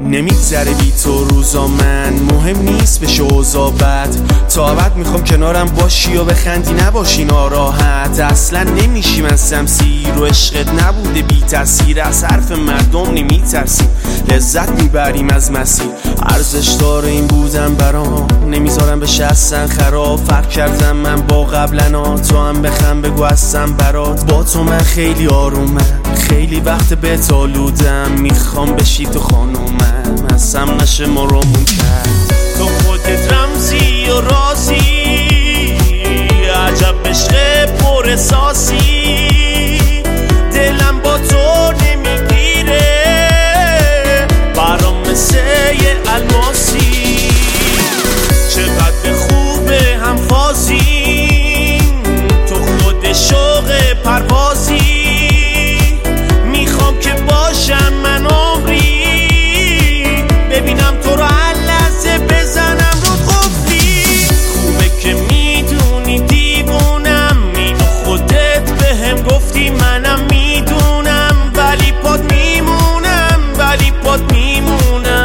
نمیگذره بی تو روزا من، مهم نیست بشه اوضاع بد. تا ابد میخوام کنارم باشی و بخندی نباشی ناراحت. اصلا نمیشی من سمسیر و عشقت نبوده بی تاثیر. از حرف مردم نمیترسیم، لذت میبریم از مسیر. ارزش داره این بودم برام، نمیذارم بشه اصلا خراب. فرق کردم من با قبلنا، تو هم بخم بگو هستم برات. با تو من خیلی آرومم، خیلی وقت بهت آلودم. میخوام بشی تو خانومم، اصلا نشه ما رو مون کرد. تو خودت رمزی و رازی، عجب عشق پر احساسی. دلم با تو نمیگیره، برام مثل یه الماسی. چقدر خوبه هم فازیم، تو خود شوق پروازی. میخوام که باشم من عمری، ببینم تو رو هر لحظه بزنم رو قفلی. خوبه که میدونی دیوونم، اینو خودت بهم گفتی منم میدونم. ولی پاد میمونم، ولی پاد میمونم.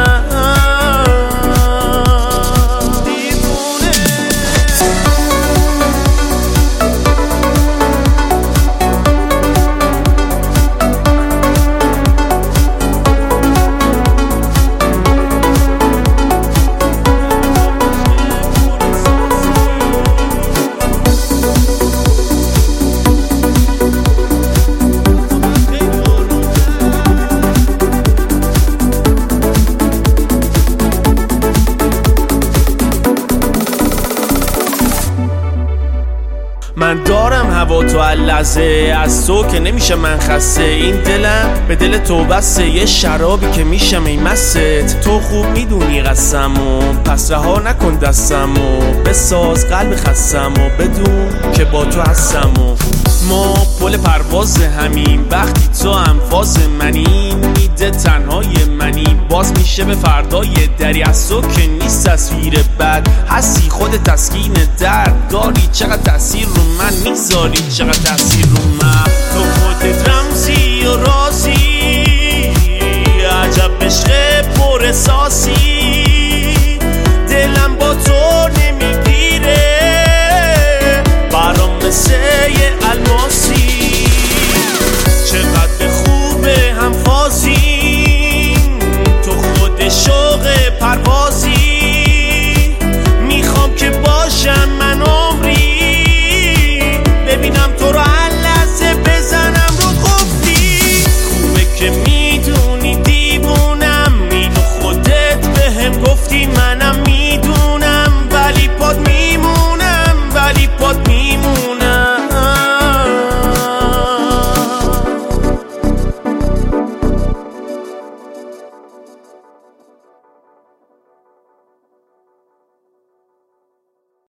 من دارم هوا تو اللحظه، از تو که نمیشه من خسته. این دلم به دل تو بسته، یه شرابی که میشم ای مست. تو خوب میدونی قسمو، پس رها نکن دستمو. بساز قلب خستمو، بدون که با تو هستمو. ما پل پرواز همین، وقتی تو هم فاز منی. میده تنهای منی، باز میشه به فردای دری. از تو که نیست تصویر بد، هستی خود تسکین درد داری. چقدر تاثیر رو من میذاری، چقدر تاثیر رو من. تو خودت رمزی و رازی،